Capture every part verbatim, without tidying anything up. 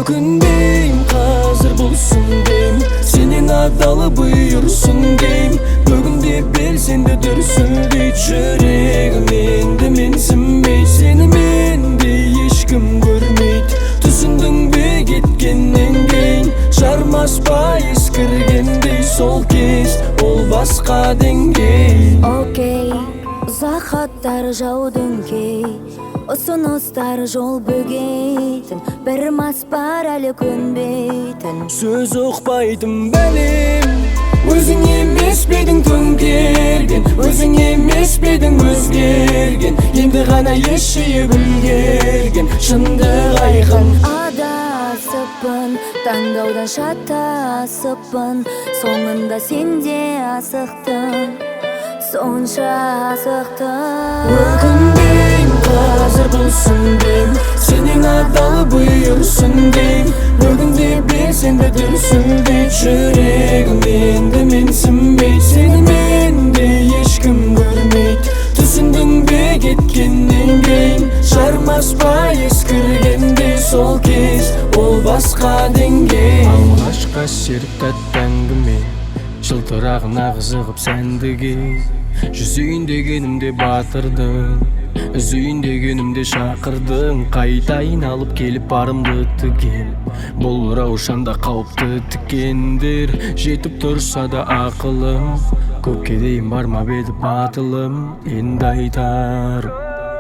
Өкінбейм, қазір болсын дейм, сенен адалы бұйырсын дейм. Бүгінде белсенді дүрсілдейді жүрегім, енді менсінбей. Сені мендей ешкім көрмейді, түсіндің бе кеткеннен кейін? Жармас пайыз кіргендей сол кез, ол басқа деңгей. Окей, ұзақ хаттар жаудың кей, ұсыныстар жол бөгейтін, бір мас бар әлі көнбейтін. Сөз ұқпайтын бәлем, өзің емес пе едің төңкерген, өзің емес пе едің өзгерген, енді ғана ес жиып үлгерген шындық айқын. Адасыппын, таңдаудан шатасыппын, соңында сен де асықтың, сонша асықтың. Өкінбейм, қазір болсын дейм, сенен адалы бұйырсын дейм. Бүгінде белсенді дүрсілдейді жүрегім, енді менсінбей. Сені мендей ешкім көрмейді, түсіндің бе кеткеннен кейін? Жармас пайыз кіргендей сол кез, ол басқа деңгей. Алғашқа серік тәтті әңгіме, жылтырағына қызығып сәндіге. Жүзейін дегенімде батырдың, үзейін дегенімде шақырдың. Қайтайын алып келіп барымды тігем, бұл раушанда қауіпті тікендер. Жетіп тұрса да ақылым, көпке дейін бармап еді батылым, енді айтарым.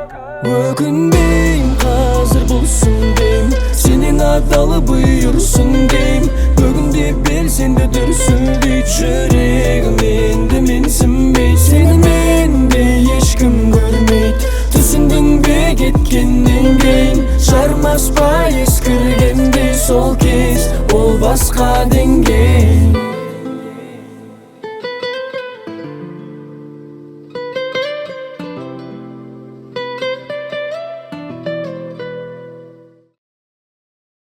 Өкінбейм, қазір болсын дейм, сенен адалы бұйырсын дейм. Бүгінде белсенді дүрсілдейді жүрегім, енді менсінбей. Сені мендей ешкім көрмейді, түсіндің бе кеткеннен кейін? Жармас пайыз кіргендей сол кез, ол басқа деңгей.